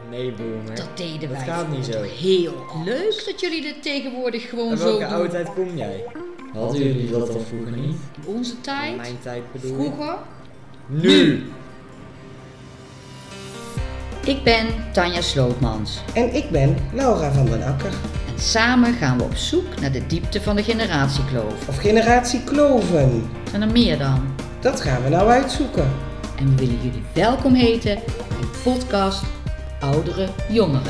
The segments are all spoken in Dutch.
Nee, boomer. Dat deden wij. Dat gaat niet zo. Heel leuk dat jullie dit tegenwoordig gewoon En zo welke doen. oude tijd kom jij? Hadden jullie dat al vroeger niet? Onze tijd? In mijn tijd bedoel ik. Vroeger? Nu! Ik ben Tanja Slootmans. En ik ben Laura van den Akker. En samen gaan we op zoek naar de diepte van de generatiekloof. Of generatie Kloven. Zijn er meer dan? Dat gaan we nou uitzoeken. En we willen jullie welkom heten in podcast Oudere Jongeren.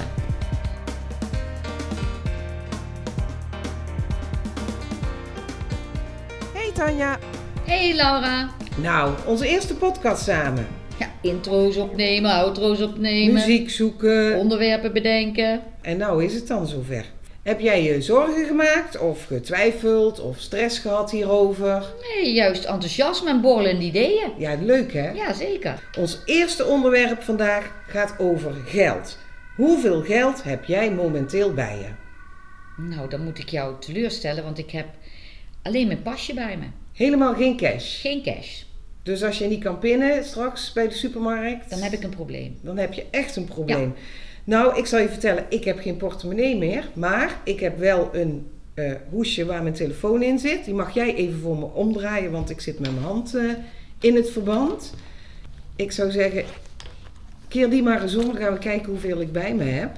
Hey Tanja. Hey Laura. Nou, onze eerste podcast samen. Ja, intro's opnemen, outro's opnemen. Muziek zoeken. Onderwerpen bedenken. En nou is het dan zover. Heb jij je zorgen gemaakt of getwijfeld of stress gehad hierover? Nee, juist enthousiasme en borrelende ideeën. Ja, leuk hè? Ja, zeker. Ons eerste onderwerp vandaag gaat over geld. Hoeveel geld heb jij momenteel bij je? Nou, dan moet ik jou teleurstellen, want ik heb alleen mijn pasje bij me. Helemaal geen cash. Geen cash. Dus als je niet kan pinnen straks bij de supermarkt, Dan heb ik een probleem. dan heb je echt een probleem. Nou, ik zal je vertellen, ik heb geen portemonnee meer, maar ik heb wel een hoesje waar mijn telefoon in zit. Die mag jij even voor me omdraaien, want ik zit met mijn hand in het verband. Ik zou zeggen, keer die maar eens om, dan gaan we kijken hoeveel ik bij me heb.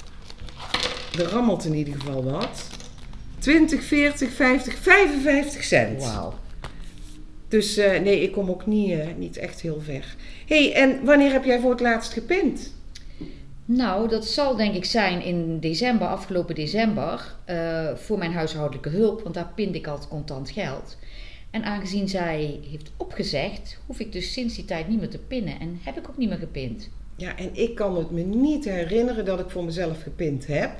Er rammelt in ieder geval wat. 20, 40, 50, 55 cent. Wauw. Dus nee, ik kom ook niet echt heel ver. Hey, en wanneer heb jij voor het laatst gepind? Nou, dat zal denk ik zijn in december, afgelopen december, voor mijn huishoudelijke hulp, want daar pinde ik altijd contant geld. En aangezien zij heeft opgezegd, hoef ik dus sinds die tijd niet meer te pinnen en heb ik ook niet meer gepind. Ja, en ik kan het me niet herinneren dat ik voor mezelf gepind heb.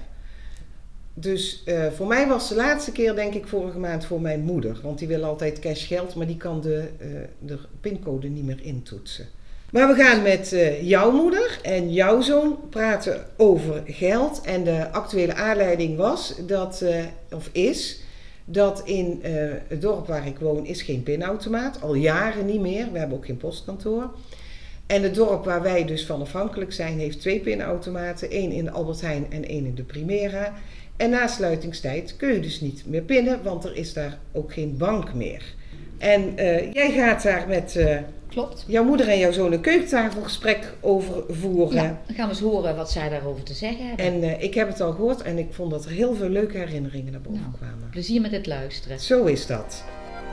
Dus voor mij was de laatste keer denk ik vorige maand voor mijn moeder. Want die wil altijd cash geld, maar die kan de pincode niet meer intoetsen. Maar we gaan met jouw moeder en jouw zoon praten over geld. En de actuele aanleiding was is dat in het dorp waar ik woon is geen pinautomaat. Al jaren niet meer. We hebben ook geen postkantoor. En het dorp waar wij dus van afhankelijk zijn heeft 2 pinautomaten. 1 in de Albert Heijn en 1 in de Primera. En na sluitingstijd kun je dus niet meer pinnen, want er is daar ook geen bank meer. En jij gaat daar met Klopt. jouw moeder en jouw zoon een keukentafelgesprek over voeren. Ja, dan gaan we eens horen wat zij daarover te zeggen hebben. En ik heb het al gehoord en ik vond dat er heel veel leuke herinneringen naar boven kwamen. Plezier met het luisteren. Zo is dat.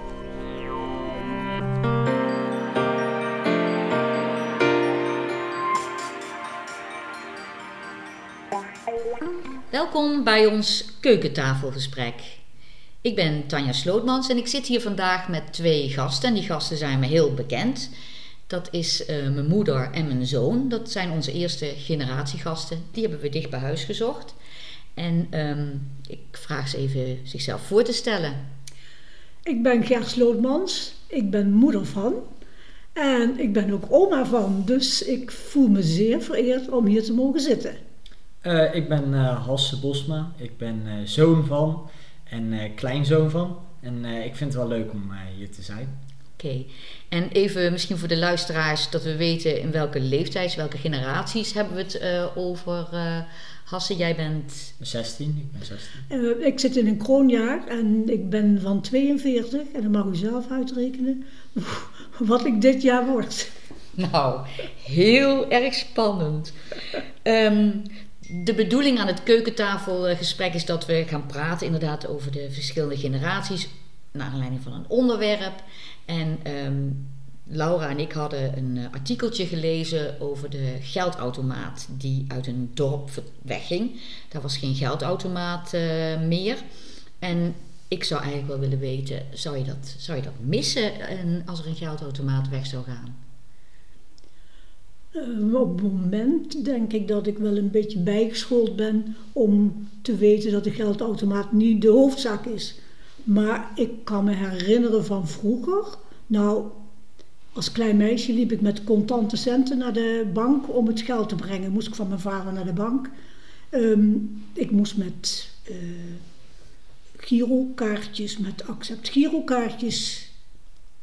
Welkom bij ons keukentafelgesprek. Ik ben Tanja Slootmans en ik zit hier vandaag met 2 gasten. En die gasten zijn me heel bekend. Dat is mijn moeder en mijn zoon. Dat zijn onze eerste generatiegasten. Die hebben we dicht bij huis gezocht. En ik vraag ze even zichzelf voor te stellen. Ik ben Gert Slootmans, ik ben moeder van en ik ben ook oma van, dus ik voel me zeer vereerd om hier te mogen zitten. Ik ben Hasse Bosma. Ik ben zoon van en kleinzoon van. En ik vind het wel leuk om hier te zijn. Oké. En even misschien voor de luisteraars dat we weten in welke leeftijds, welke generaties hebben we het over. Hasse, jij bent... 16, ik ben 16. Ik zit in een kroonjaar en ik ben van 42 en dan mag u zelf uitrekenen wat ik dit jaar word. Nou, heel erg spannend. De bedoeling aan het keukentafelgesprek is dat we gaan praten inderdaad over de verschillende generaties naar aanleiding van een onderwerp. En Laura en ik hadden een artikeltje gelezen over de geldautomaat die uit een dorp wegging. Daar was geen geldautomaat meer. En ik zou eigenlijk wel willen weten, zou je dat missen als er een geldautomaat weg zou gaan? Op het moment denk ik dat ik wel een beetje bijgeschoold ben om te weten dat de geldautomaat niet de hoofdzaak is. Maar ik kan me herinneren van vroeger. Nou, als klein meisje liep ik met contante centen naar de bank om het geld te brengen. Moest ik van mijn vader naar de bank. Ik moest met girokaartjes, met accept girokaartjes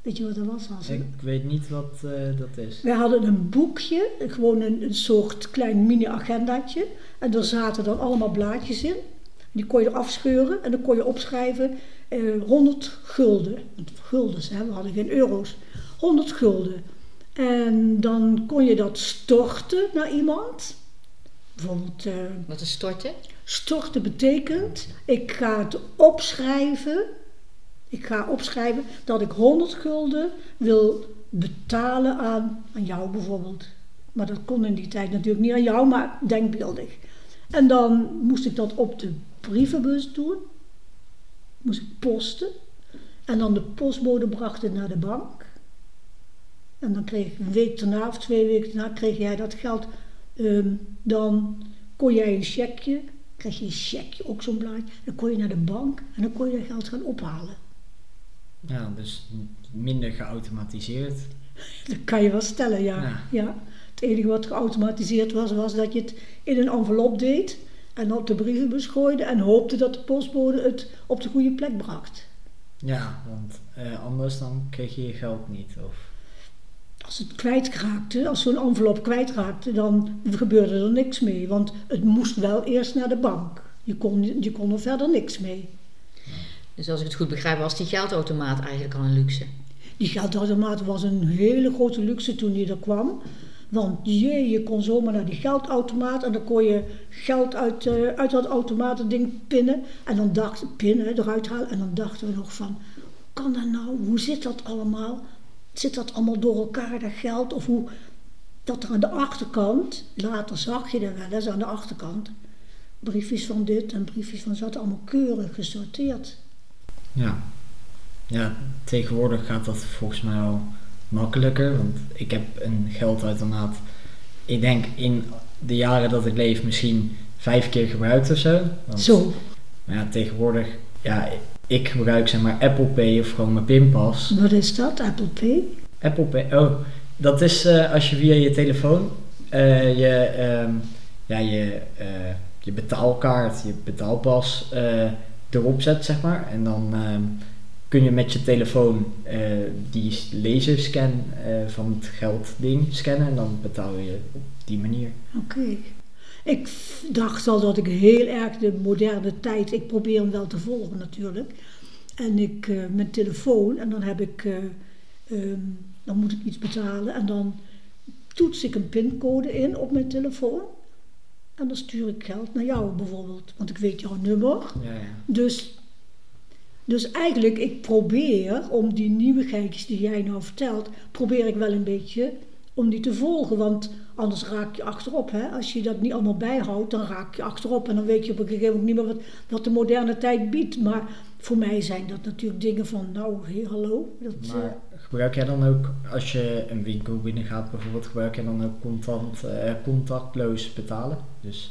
Weet je wat dat was, Hasse? Ik weet niet wat dat is. Wij hadden een boekje, gewoon een soort klein mini-agendaatje. En daar zaten dan allemaal blaadjes in. Die kon je afscheuren en dan kon je opschrijven 100 gulden. Guldens, hè? We hadden geen euro's. 100 gulden. En dan kon je dat storten naar iemand. Bijvoorbeeld... Wat is storten? Storten betekent, ik ga het opschrijven. Ik ga opschrijven dat ik 100 gulden wil betalen aan jou bijvoorbeeld. Maar dat kon in die tijd natuurlijk niet aan jou, maar denkbeeldig. En dan moest ik dat op de brievenbus doen. Moest ik posten. En dan de postbode bracht het naar de bank. En dan kreeg ik een week daarna of 2 weken daarna kreeg jij dat geld. Dan kon jij een chequeje, kreeg je een chequeje, ook zo'n blaadje. Dan kon je naar de bank en dan kon je dat geld gaan ophalen. Ja, dus minder geautomatiseerd. Dat kan je wel stellen, ja. Het enige wat geautomatiseerd was dat je het in een envelop deed en op de brievenbus gooide en hoopte dat de postbode het op de goede plek bracht. Ja, want anders dan kreeg je je geld niet. Of... Als het kwijtraakte, als zo'n envelop kwijtraakte, dan gebeurde er niks mee. Want het moest wel eerst naar de bank. Je kon er verder niks mee. Dus als ik het goed begrijp, was die geldautomaat eigenlijk al een luxe? Die geldautomaat was een hele grote luxe toen die er kwam. Want je kon zomaar naar die geldautomaat en dan kon je geld uit dat automatending pinnen. En dan eruit halen. En dan dachten we nog van, hoe kan dat nou? Hoe zit dat allemaal? Zit dat allemaal door elkaar, dat geld? Of hoe dat er aan de achterkant, later zag je er wel eens aan de achterkant, briefjes van dit en briefjes van dat, allemaal keurig gesorteerd. Ja, tegenwoordig gaat dat volgens mij al makkelijker, want ik heb een geldautomaat, ik denk in de jaren dat ik leef misschien 5 keer gebruikt of zo. Zo. Maar ja, tegenwoordig, ik gebruik zeg maar Apple Pay of gewoon mijn pinpas. Wat is dat, Apple Pay? Apple Pay, dat is als je via je telefoon je betaalkaart, je betaalpas erop zet, zeg maar. En dan kun je met je telefoon die laserscan van het geldding scannen en dan betaal je op die manier. Oké. Ik dacht al dat ik heel erg de moderne tijd, ik probeer hem wel te volgen natuurlijk. En ik mijn telefoon en dan heb ik, dan moet ik iets betalen en dan toets ik een pincode in op mijn telefoon. En dan stuur ik geld naar jou bijvoorbeeld, want ik weet jouw nummer. Ja. Dus eigenlijk, ik probeer om die nieuwigheidjes die jij nou vertelt, probeer ik wel een beetje om die te volgen. Want anders raak je achterop. Hè? Als je dat niet allemaal bijhoudt, dan raak je achterop. En dan weet je op een gegeven moment niet meer wat de moderne tijd biedt. Maar voor mij zijn dat natuurlijk dingen van, hallo. Maar gebruik jij dan ook, als je een winkel binnengaat bijvoorbeeld, gebruik jij dan ook contactloos betalen? Dus...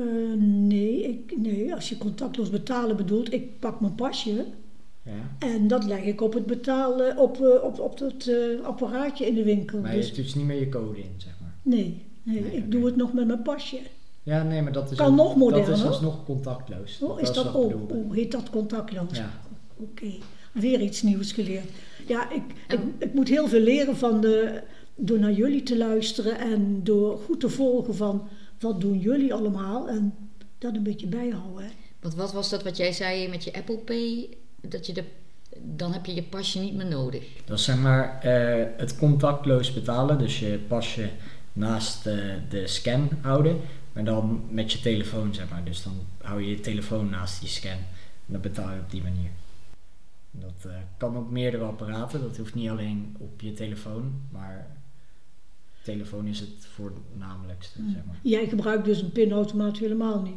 Nee, als je contactloos betalen bedoelt, ik pak mijn pasje en dat leg ik op het betalen, op het apparaatje in de winkel. Maar je toetst niet meer je code in, zeg maar? Nee, ik doe het nog met mijn pasje. Ja, nee, maar dat is kan nog moderner. Dat is alsnog contactloos. Is dat heet dat contactloos? Ja. Oké. Weer iets nieuws geleerd. Ja, ik moet heel veel leren door naar jullie te luisteren en door goed te volgen van wat doen jullie allemaal en dat een beetje bijhouden. Hè? Want wat was dat wat jij zei met je Apple Pay? Dat dan heb je je pasje niet meer nodig. Dat is zeg maar het contactloos betalen, dus je pasje naast de scan houden, maar dan met je telefoon, zeg maar. Dus dan hou je je telefoon naast die scan en dan betaal je op die manier. Dat kan op meerdere apparaten, dat hoeft niet alleen op je telefoon, maar telefoon is het voornamelijkste, zeg maar. Jij gebruikt dus een pinautomaat helemaal niet?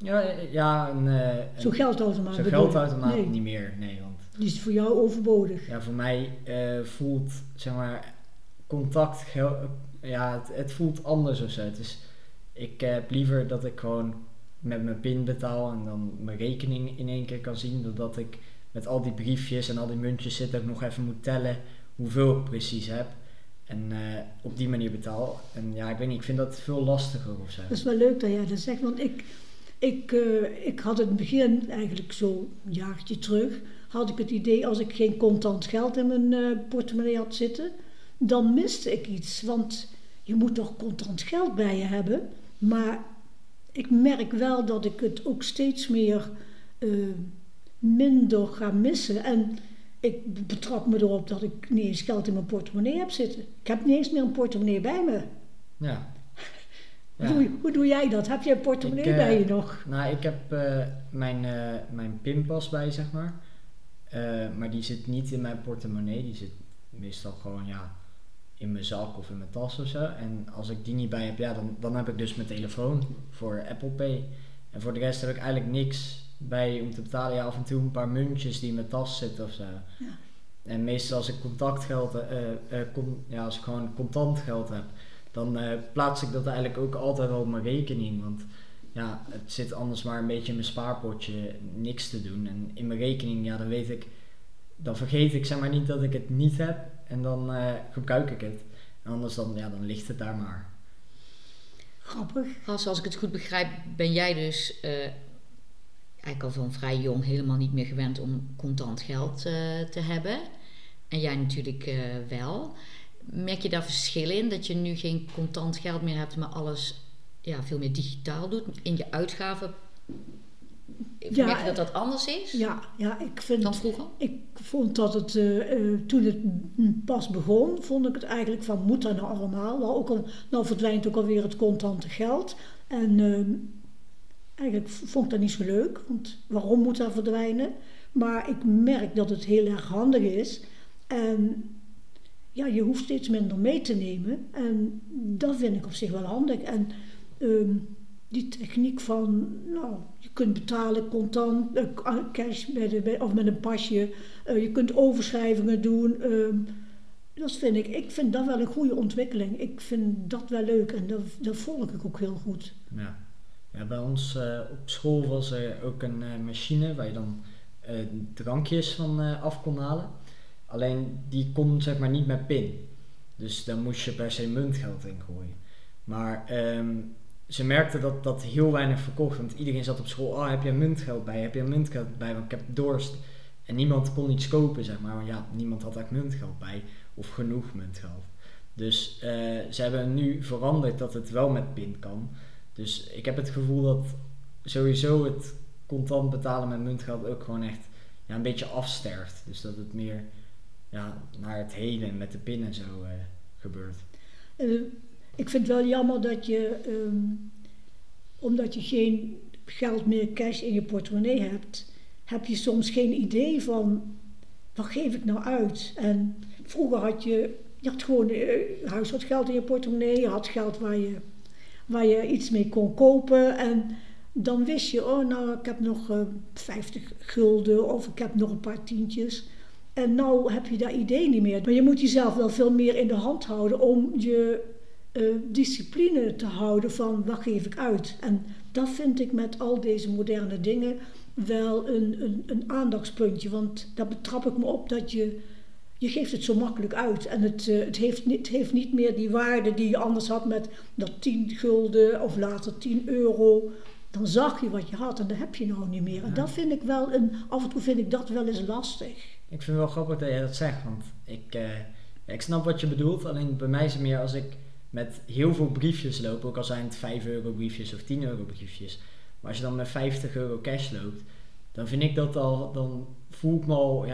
Zo'n geldautomaat? Zo'n geldautomaat niet meer, nee. Want die is voor jou overbodig? Ja, voor mij voelt, zeg maar, contact, het voelt anders of zo. Dus ik heb liever dat ik gewoon met mijn pin betaal en dan mijn rekening in één keer kan zien, dan dat ik met al die briefjes en al die muntjes zit, dat ik nog even moet tellen hoeveel ik precies heb. En op die manier betaal. En ja, ik weet niet, ik vind dat veel lastiger of zo. Dat is wel leuk dat jij dat zegt, want ik had in het begin, eigenlijk zo'n jaartje terug, had ik het idee als ik geen contant geld in mijn portemonnee had zitten, dan miste ik iets. Want je moet toch contant geld bij je hebben. Maar ik merk wel dat ik het ook steeds meer minder ga missen. En ik betrap me erop dat ik niet eens geld in mijn portemonnee heb zitten. Ik heb niet eens meer een portemonnee bij me. Ja. Hoe doe jij dat? Heb je een portemonnee bij je nog? Nou, ik heb mijn pinpas bij, zeg maar. Maar die zit niet in mijn portemonnee. Die zit meestal gewoon in mijn zak of in mijn tas of zo. En als ik die niet bij heb, dan heb ik dus mijn telefoon voor Apple Pay. En voor de rest heb ik eigenlijk niks bij om te betalen. Ja, af en toe een paar muntjes die in mijn tas zitten of zo. Ja. En meestal als ik als ik gewoon contant geld heb, dan plaats ik dat eigenlijk ook altijd wel op mijn rekening. Want ja, het zit anders maar een beetje in mijn spaarpotje niks te doen. En in mijn rekening, dan weet ik, dan vergeet ik zeg maar niet dat ik het niet heb. En dan gebruik ik het. En anders dan ligt het daar maar. Grappig. Als ik het goed begrijp, ben jij dus eigenlijk al van vrij jong helemaal niet meer gewend om contant geld te hebben. En jij natuurlijk wel. Merk je daar verschil in? Dat je nu geen contant geld meer hebt, maar alles veel meer digitaal doet in je uitgaven? Merk je dat anders is? Ja, ik vind dan vroeger? Ik vond dat het, toen het pas begon, vond ik het eigenlijk van, moet dat nou allemaal? Nou verdwijnt ook alweer het contante geld. En eigenlijk vond ik dat niet zo leuk, want waarom moet dat verdwijnen? Maar ik merk dat het heel erg handig is. En je hoeft steeds minder mee te nemen. En dat vind ik op zich wel handig. En die techniek van, je kunt betalen contant, cash of met een pasje. Je kunt overschrijvingen doen. Dat vind ik vind dat wel een goede ontwikkeling. Ik vind dat wel leuk en dat volg ik ook heel goed. Ja, bij ons op school was er ook een machine waar je dan drankjes van af kon halen. Alleen die kon zeg maar niet met pin. Dus dan moest je per se muntgeld in gooien. Maar ze merkten dat heel weinig verkocht. Want iedereen zat op school, heb je muntgeld bij? Heb je muntgeld bij? Want ik heb dorst. En niemand kon iets kopen, zeg maar. Want niemand had eigenlijk muntgeld bij. Of genoeg muntgeld. Dus ze hebben nu veranderd dat het wel met pin kan. Dus ik heb het gevoel dat sowieso het contant betalen met muntgeld ook gewoon echt een beetje afsterft. Dus dat het meer naar het heden met de pin en zo gebeurt. Ik vind het wel jammer dat je, omdat je geen geld meer cash in je portemonnee hebt, heb je soms geen idee van, wat geef ik nou uit? En vroeger had je gewoon huishoudgeld in je portemonnee, je had geld waar je iets mee kon kopen en dan wist je, ik heb nog 50 gulden of ik heb nog een paar tientjes. En nou heb je dat idee niet meer. Maar je moet jezelf wel veel meer in de hand houden om je discipline te houden van wat geef ik uit. En dat vind ik met al deze moderne dingen wel een aandachtspuntje. Want daar betrap ik me op dat je geeft het zo makkelijk uit. En het heeft niet meer die waarde die je anders had met dat 10 gulden of later 10 euro. Dan zag je wat je had en dat heb je nou niet meer. En dat vind ik wel, af en toe vind ik dat wel eens lastig. Ik vind het wel grappig dat jij dat zegt, want ik snap wat je bedoelt. Alleen bij mij is het meer als ik met heel veel briefjes loop, ook al zijn het 5 euro briefjes of 10 euro briefjes. Maar als je dan met 50 euro cash loopt, dan vind ik dat al, dan voel ik me al,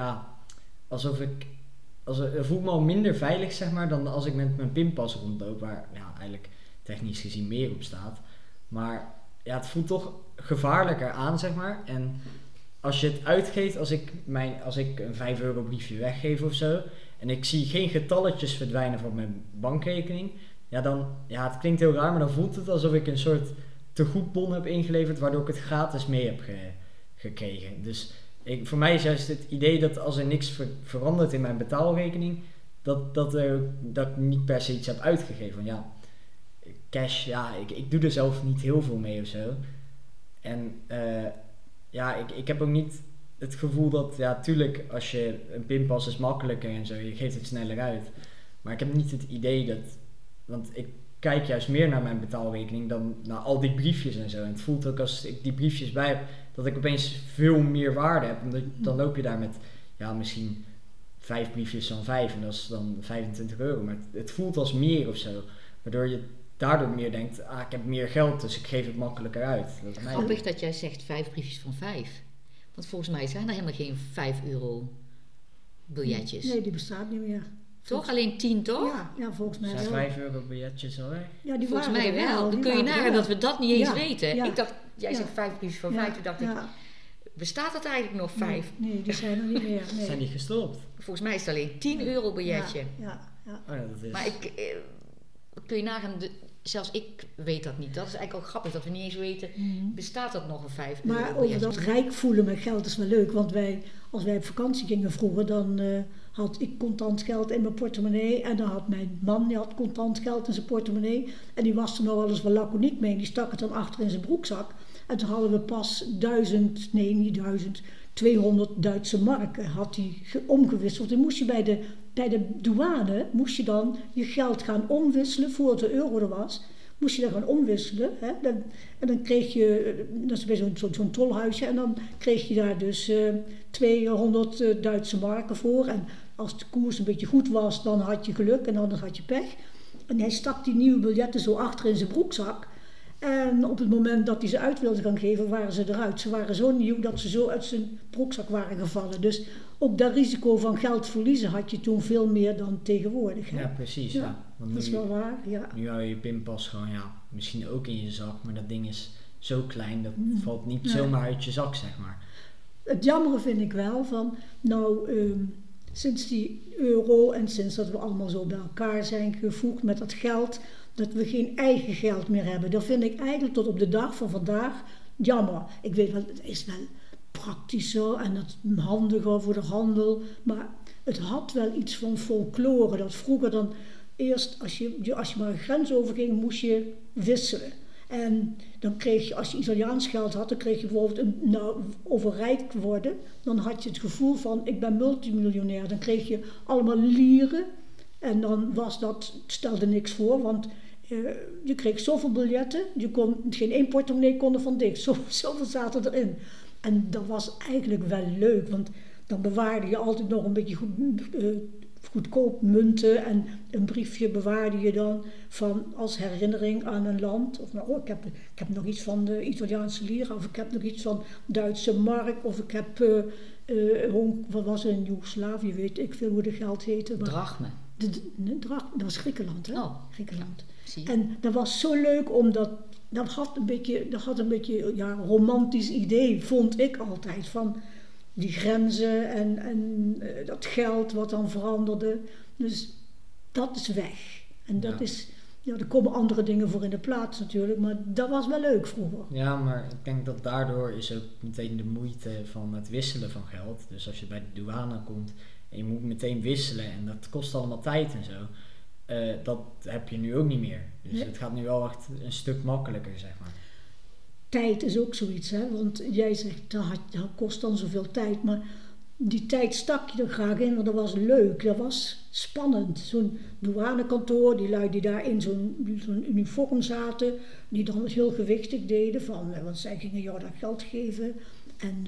voel ik me al minder veilig, zeg maar, dan als ik met mijn pinpas rondloop, waar eigenlijk technisch gezien meer op staat. Maar het voelt toch gevaarlijker aan, zeg maar. En als je het uitgeeft, als ik een 5 euro briefje weggeef of zo, en ik zie geen getalletjes verdwijnen van mijn bankrekening, het klinkt heel raar, maar dan voelt het alsof ik een soort tegoedbon heb ingeleverd, waardoor ik het gratis mee heb gekregen. Dus voor mij is juist het idee dat als er niks verandert in mijn betaalrekening, dat ik niet per se iets heb uitgegeven. Want cash, ik doe er zelf niet heel veel mee of zo. En ik heb ook niet het gevoel dat, tuurlijk, als je een pinpas is makkelijker en zo, je geeft het sneller uit. Maar ik heb niet het idee want ik kijk juist meer naar mijn betaalrekening dan naar al die briefjes en zo. En het voelt ook als ik die briefjes bij heb, dat ik opeens veel meer waarde heb. Omdat dan loop je daar met, misschien 5 briefjes van 5 en dat is dan €25. Maar het voelt als meer of zo. Waardoor je daardoor meer denkt, ik heb meer geld, dus ik geef het makkelijker uit. Dat is Grappig dat jij zegt 5 briefjes van 5. Want volgens mij zijn er helemaal geen €5 biljetjes. Nee, die bestaat niet meer. Toch? Alleen 10, toch? Ja, volgens mij zijn wel. €5 biljetjes al weg? Ja, die Volgens waren mij er wel. Dan die kun je waren er nagaan wel. dat we dat niet eens Ja, weten. ja. Ik dacht, jij zegt 5 briefjes van 5. Toen dacht ik, bestaat dat eigenlijk nog 5? Nee, die zijn er niet meer. Nee. Zijn die gestopt? Volgens mij is het alleen €10 biljetje. Ja. Oh ja, dat is... Maar kun je nagaan, zelfs ik weet dat niet. Dat is eigenlijk ook grappig dat we niet eens weten, bestaat dat nog een €5 Maar over biljetje? dat rijk voelen met geld is wel leuk. Want als wij op vakantie gingen vroeger, dan had ik contant geld in mijn portemonnee. En dan had mijn man, die had contant geld in zijn portemonnee. En die was er nog wel eens wel laconiek mee. Die stak het dan achter in zijn broekzak. En toen hadden we pas 200 Duitse marken had hij omgewisseld. Dan moest je bij de douane, moest je dan je geld gaan omwisselen voordat de euro er was. Moest je dat gaan omwisselen. Hè? En dan kreeg je, dat is bij zo'n tolhuisje, en dan kreeg je daar dus 200 Duitse marken voor. En als de koers een beetje goed was, dan had je geluk en anders had je pech. En hij stak die nieuwe biljetten zo achter in zijn broekzak. En op het moment dat hij ze uit wilde gaan geven, waren ze eruit. Ze waren zo nieuw dat ze zo uit zijn broekzak waren gevallen. Dus ook dat risico van geld verliezen had je toen veel meer dan tegenwoordig. Hè? Ja, precies. Ja. Want dat is wel waar, ja. Nu hou je je pinpas gewoon, misschien ook in je zak. Maar dat ding is zo klein, dat valt niet zomaar uit je zak, zeg maar. Het jammere vind ik wel van, sinds die euro en sinds dat we allemaal zo bij elkaar zijn gevoegd met dat geld, dat we geen eigen geld meer hebben. Dat vind ik eigenlijk tot op de dag van vandaag jammer. Ik weet wel, het is wel praktischer en het handiger voor de handel, maar het had wel iets van folklore. Dat vroeger dan eerst, als je maar een grens overging, moest je wisselen. En dan kreeg je, als je Italiaans geld had, dan kreeg je bijvoorbeeld over rijk worden. Dan had je het gevoel van, ik ben multimiljonair. Dan kreeg je allemaal lieren. En dan stelde niks voor, want je kreeg zoveel biljetten. Geen één portemonnee kon er van dicht. Zoveel zaten erin. En dat was eigenlijk wel leuk, want dan bewaarde je altijd nog een beetje goedkoop munten en een briefje bewaarde je dan van als herinnering aan een land. Of ik heb nog iets van de Italiaanse lira, of ik heb nog iets van Duitse mark, of ik heb wat was er in Joegoslavië, weet ik veel hoe de geld heette. Drachme. Dat was Griekenland, hè? Oh, Griekenland. Zie je. En dat was zo leuk omdat dat had een beetje romantisch idee, vond ik altijd, van die grenzen en dat geld wat dan veranderde. Dus dat is weg. En dat is, er komen andere dingen voor in de plaats natuurlijk, maar dat was wel leuk vroeger. Ja, maar ik denk dat daardoor is ook meteen de moeite van het wisselen van geld. Dus als je bij de douane komt en je moet meteen wisselen en dat kost allemaal tijd en zo. Dat heb je nu ook niet meer. Dus het gaat nu wel echt een stuk makkelijker, zeg maar. Tijd is ook zoiets, hè? Want jij zegt dat kost dan zoveel tijd, maar die tijd stak je er graag in, want dat was leuk, dat was spannend. Zo'n douanekantoor, die lui die daar in zo'n uniform zaten, die dan heel gewichtig deden, want zij gingen jou dat geld geven. En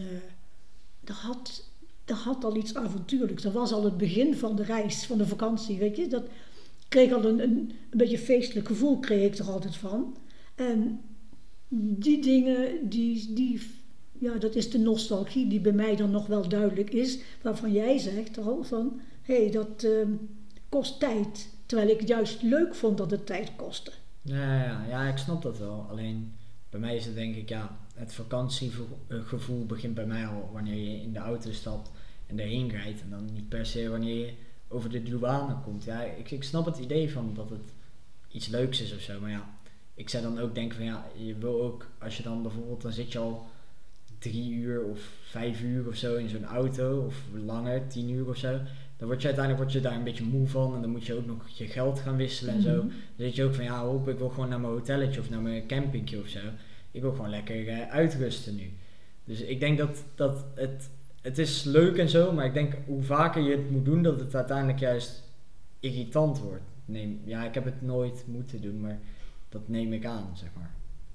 dat had al iets avontuurlijks. Dat was al het begin van de reis, van de vakantie, weet je. Dat kreeg al een beetje feestelijk gevoel, kreeg ik er altijd van. En die dingen, dat is de nostalgie die bij mij dan nog wel duidelijk is. Waarvan jij zegt al van, dat kost tijd. Terwijl ik juist leuk vond dat het tijd kostte. Ja, ik snap dat wel. Alleen bij mij is het denk ik, het vakantiegevoel begint bij mij al wanneer je in de auto stapt en erheen rijdt. En dan niet per se wanneer je over de douane komt. Ja, ik snap het idee van dat het iets leuks is of zo, maar ik zou dan ook denken van je wil ook, als je dan bijvoorbeeld, dan zit je al 3 uur of 5 uur of zo in zo'n auto, of langer, 10 uur of zo. Dan word je daar een beetje moe van en dan moet je ook nog je geld gaan wisselen en zo. Dan zit je ook van ik wil gewoon naar mijn hotelletje of naar mijn campingje of zo. Ik wil gewoon lekker uitrusten nu. Dus ik denk dat het is leuk en zo, maar ik denk hoe vaker je het moet doen, dat het uiteindelijk juist irritant wordt. ik heb het nooit moeten doen, maar dat neem ik aan, zeg maar.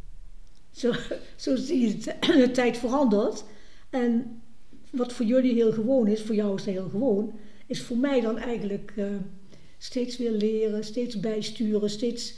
Zo zie je de tijd verandert. En wat voor jullie heel gewoon is, voor jou is dat heel gewoon, is voor mij dan eigenlijk steeds weer leren, steeds bijsturen, steeds,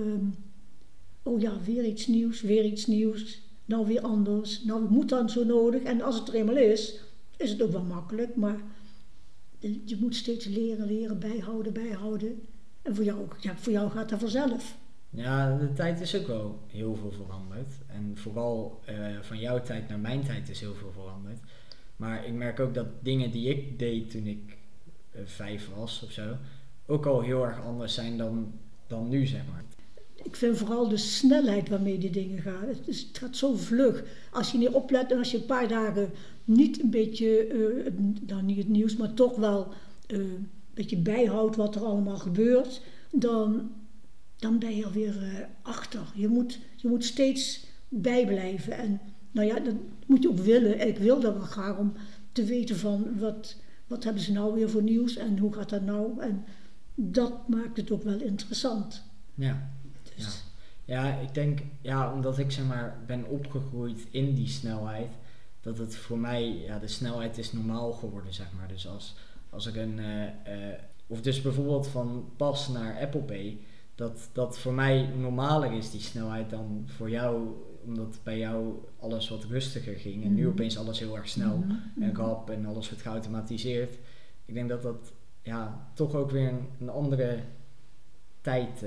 weer iets nieuws, nou weer anders, nou het moet dan zo nodig. En als het er eenmaal is het ook wel makkelijk, maar je moet steeds leren, bijhouden. En voor jou gaat dat vanzelf. Ja, de tijd is ook wel heel veel veranderd. En vooral van jouw tijd naar mijn tijd is heel veel veranderd. Maar ik merk ook dat dingen die ik deed toen ik 5 was of zo, ook al heel erg anders zijn dan nu, zeg maar. Ik vind vooral de snelheid waarmee die dingen gaan. Het gaat zo vlug. Als je niet oplet en als je een paar dagen niet een beetje, niet het nieuws, maar toch wel een beetje bijhoudt wat er allemaal gebeurt, dan ben je alweer achter. Je moet steeds bijblijven. En dat moet je ook willen. En ik wil dat wel graag om te weten van wat hebben ze nou weer voor nieuws en hoe gaat dat nou. En dat maakt het ook wel interessant. Ja. Dus. Ja, ik denk, omdat ik zeg maar ben opgegroeid in die snelheid, dat het voor mij, de snelheid is normaal geworden, zeg maar. Dus als ik of dus bijvoorbeeld van Pas naar Apple Pay, dat voor mij normaler is die snelheid dan voor jou, omdat bij jou alles wat rustiger ging en nu opeens alles heel erg snel en rap en alles wordt geautomatiseerd. Ik denk dat toch ook weer een andere tijd,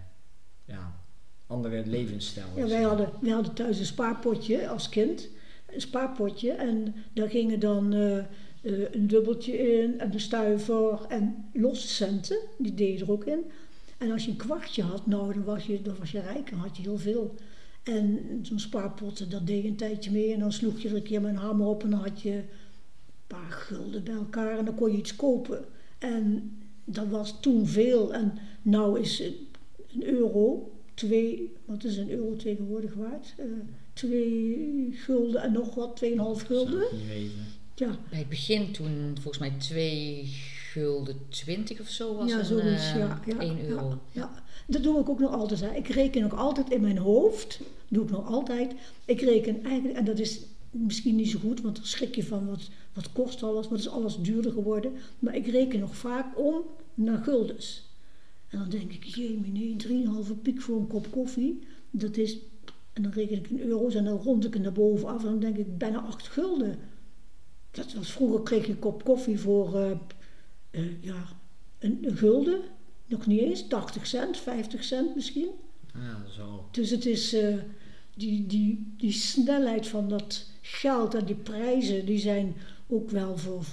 andere levensstijl is. Ja, wij hadden thuis een spaarpotje als kind, en daar gingen dan een dubbeltje in en een stuiver en losse centen, die deden er ook in. En als je een kwartje had, dan was je rijk en had je heel veel. En zo'n spaarpot, dat deed je een tijdje mee en dan sloeg je er een keer met een hamer op en dan had je een paar gulden bij elkaar en dan kon je iets kopen. En dat was toen veel en nou is €1, wat is €1 tegenwoordig waard? 2 gulden en nog wat, 2,5 gulden. Dat zou ik niet weten. Ja. Bij het begin toen volgens mij 2,20 of zo was zoiets, €1. Ja. Dat doe ik ook nog altijd. Hè. Ik reken ook altijd in mijn hoofd, doe ik nog altijd. Ik reken eigenlijk, en dat is misschien niet zo goed, want dan schrik je van wat kost alles, wat is alles duurder geworden. Maar ik reken nog vaak om naar guldens. En dan denk ik, jemine, 3,5 piek voor een kop koffie. Dat is, en dan reken ik in euro's en dan rond ik het naar boven af en dan denk ik bijna 8 gulden. Dat was, vroeger kreeg je een kop koffie voor een gulden. Nog niet eens, 80 cent, 50 cent misschien. Ja, zo. Dus het is die snelheid van dat geld en die prijzen, die zijn ook wel voor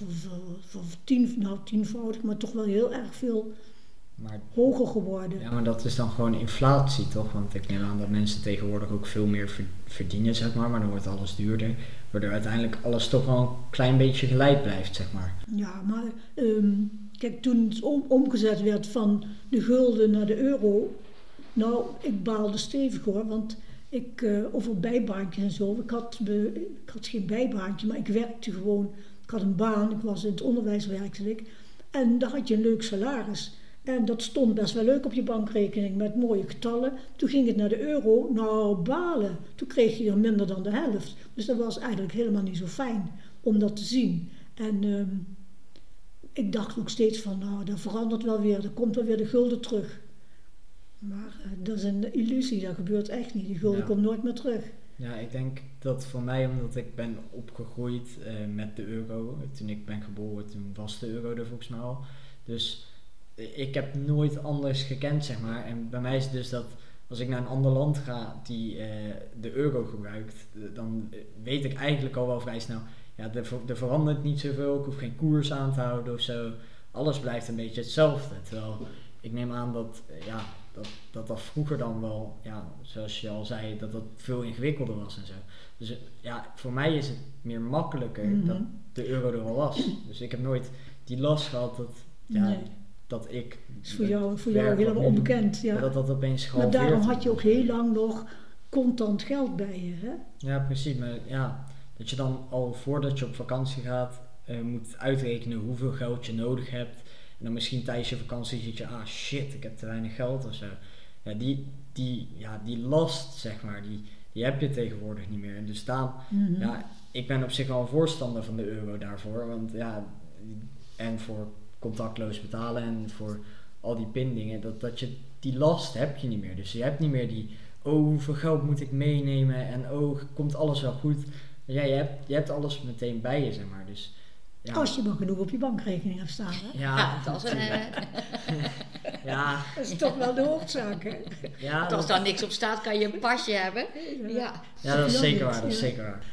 tienvoudig, maar toch wel heel erg veel hoger geworden. Ja, maar dat is dan gewoon inflatie, toch? Want ik neem aan dat mensen tegenwoordig ook veel meer verdienen, zeg maar dan wordt alles duurder. Waardoor uiteindelijk alles toch wel een klein beetje gelijk blijft, zeg maar. Ja, maar kijk, toen het omgezet werd van de gulden naar de euro, nou, ik baalde stevig hoor, want over bijbaantjes en zo, ik had geen bijbaantje, maar ik werkte gewoon, ik had een baan, ik was in het onderwijs werkte ik, en daar had je een leuk salaris. En dat stond best wel leuk op je bankrekening met mooie getallen. Toen ging het naar de euro, nou balen. Toen kreeg je er minder dan de helft. Dus dat was eigenlijk helemaal niet zo fijn om dat te zien. En ik dacht ook steeds van, nou dat verandert wel weer, er komt wel weer de gulden terug. Maar dat is een illusie, dat gebeurt echt niet. Die gulden komt nooit meer terug. Ja, ik denk dat voor mij, omdat ik ben opgegroeid met de euro. Toen ik ben geboren, toen was de euro er volgens mij al. Dus ik heb nooit anders gekend, zeg maar. En bij mij is het dus dat als ik naar een ander land ga die de euro gebruikt, dan weet ik eigenlijk al wel vrij snel, er verandert niet zoveel, ik hoef geen koers aan te houden of zo. Alles blijft een beetje hetzelfde. Terwijl ik neem aan dat vroeger dan wel, zoals je al zei, dat veel ingewikkelder was en zo. Dus voor mij is het meer makkelijker dat de euro er al was. Dus ik heb nooit die last gehad dat ik... Dat is voor jou helemaal onbekend. Ja. Dat opeens gehalveerd. Maar daarom had je ook heel lang nog contant geld bij je, hè? Ja, precies. Maar dat je dan al voordat je op vakantie gaat moet uitrekenen hoeveel geld je nodig hebt. En dan misschien tijdens je vakantie zit je, shit, ik heb te weinig geld of zo. Ja, die last, zeg maar, die heb je tegenwoordig niet meer. En dus daarom, ik ben op zich wel een voorstander van de euro daarvoor. Want en voor contactloos betalen en voor al die pindingen, die last heb je niet meer. Dus je hebt niet meer hoeveel geld moet ik meenemen en komt alles wel goed. Ja, je hebt alles meteen bij je, zeg maar. Dus, ja. Als je maar genoeg op je bankrekening hebt staan, hè? Ja, dat is ja. Dat is toch wel de hoofdzaak, hè? Ja, als daar niks op staat, kan je een pasje hebben. Ja, dat is zeker waar. Dat is zeker waar.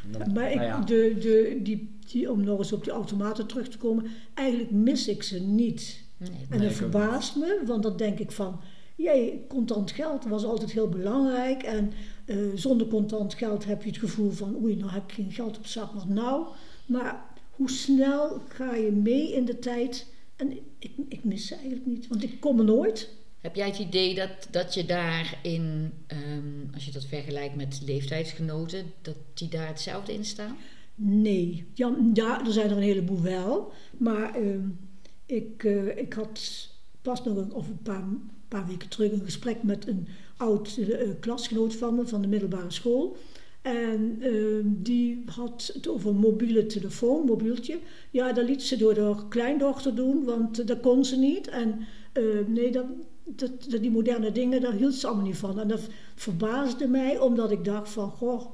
Maar om nog eens op die automaten terug te komen, eigenlijk mis ik ze niet. En dat verbaast me, want dan denk ik van, contant geld was altijd heel belangrijk. En zonder contant geld heb je het gevoel van, nou heb ik geen geld op zak, wat nou? Maar hoe snel ga je mee in de tijd? En ik mis ze eigenlijk niet, want ik kom er nooit. Heb jij het idee dat je daarin, als je dat vergelijkt met leeftijdsgenoten, dat die daar hetzelfde in staan? Nee, ja, er zijn er een heleboel wel. Maar ik had pas nog een paar weken terug een gesprek met een oud klasgenoot van me van de middelbare school. En die had het over een mobieltje. Ja, dat liet ze door haar kleindochter doen, want dat kon ze niet. En die moderne dingen, daar hield ze allemaal niet van. En dat verbaasde mij, omdat ik dacht van,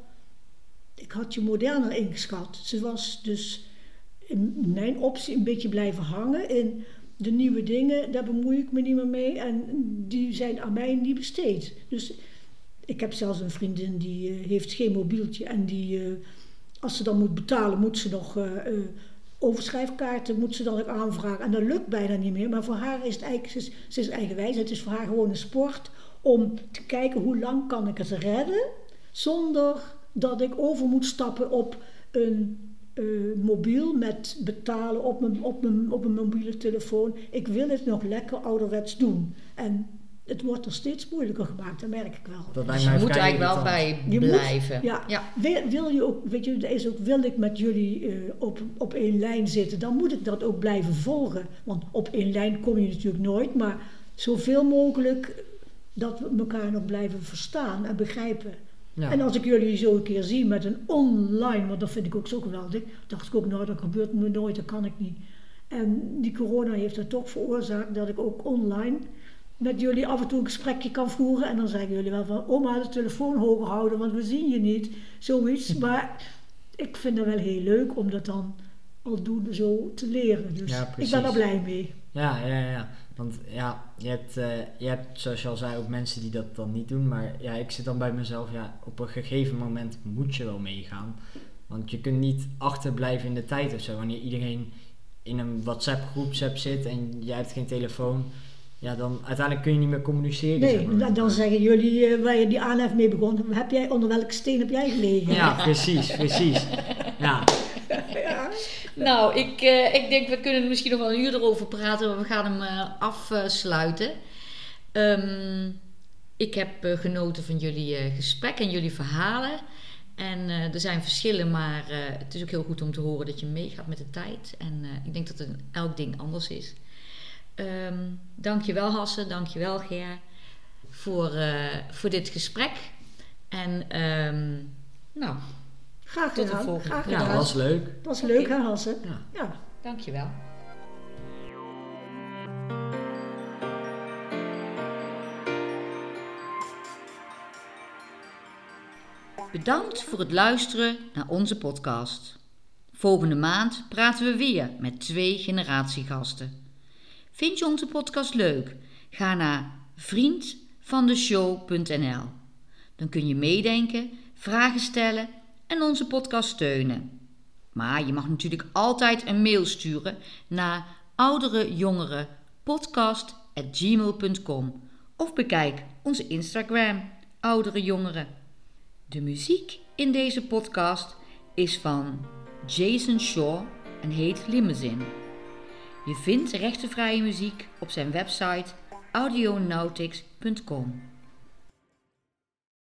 ik had je moderner ingeschat. Ze was dus in mijn optie een beetje blijven hangen in de nieuwe dingen. Daar bemoei ik me niet meer mee en die zijn aan mij niet besteed. Dus ik heb zelfs een vriendin die heeft geen mobieltje en die, als ze dan moet betalen, moet ze nog overschrijfkaarten moet ze dan ook aanvragen. En dat lukt bijna niet meer. Maar voor haar is het eigenlijk, ze is eigenwijs. Het is voor haar gewoon een sport om te kijken hoe lang kan ik het redden zonder dat ik over moet stappen op een mobiel met betalen op een mobiele telefoon. Ik wil het nog lekker ouderwets doen. En het wordt er steeds moeilijker gemaakt, dat merk ik wel. Dus je moet eigenlijk wel bij blijven. Wil je ook, weet je, wil ik met jullie op één lijn zitten, dan moet ik dat ook blijven volgen. Want op één lijn kom je natuurlijk nooit, maar zoveel mogelijk dat we elkaar nog blijven verstaan en begrijpen. Ja. En als ik jullie zo een keer zie met een online, want dat vind ik ook zo geweldig, dacht ik ook, nou dat gebeurt me nooit, dat kan ik niet. En die corona heeft er toch veroorzaakt dat ik ook online met jullie af en toe een gesprekje kan voeren. En dan zeggen jullie wel van, oma, de telefoon hoger houden, want we zien je niet. Zoiets. Maar ik vind het wel heel leuk om dat dan aldoende zo te leren. Dus ik ben er blij mee. Ja. Want je hebt, zoals je al zei, ook mensen die dat dan niet doen. Maar ik zit dan bij mezelf, op een gegeven moment moet je wel meegaan. Want je kunt niet achterblijven in de tijd of zo. Wanneer iedereen in een WhatsApp-groepsapp zit en jij hebt geen telefoon, dan uiteindelijk kun je niet meer communiceren. Nee, zeg maar. Dan zeggen jullie, waar je die aanhef mee begon, onder welke steen heb jij gelegen? Ja, precies. Ja. Nou, ik denk, we kunnen misschien nog wel een uur erover praten, maar we gaan hem afsluiten. Ik heb genoten van jullie gesprek en jullie verhalen. En er zijn verschillen, maar het is ook heel goed om te horen dat je meegaat met de tijd. En ik denk dat elk ding anders is. Dankjewel Hasse, dankjewel Ger voor dit gesprek. En graag tot de gedaan. volgende keer. Ja, dat was leuk. Dat was leuk hè Hasse? Ja. Dankjewel. Bedankt voor het luisteren naar onze podcast. Volgende maand praten we weer met 2 generatiegasten. Vind je onze podcast leuk? Ga naar vriendvandeshow.nl. Dan kun je meedenken, vragen stellen en onze podcast steunen. Maar je mag natuurlijk altijd een mail sturen naar ouderejongeren.podcast@gmail.com of bekijk onze Instagram, Oudere Jongeren. De muziek in deze podcast is van Jason Shaw en heet Limousine. Je vindt rechtenvrije muziek op zijn website audionautics.com.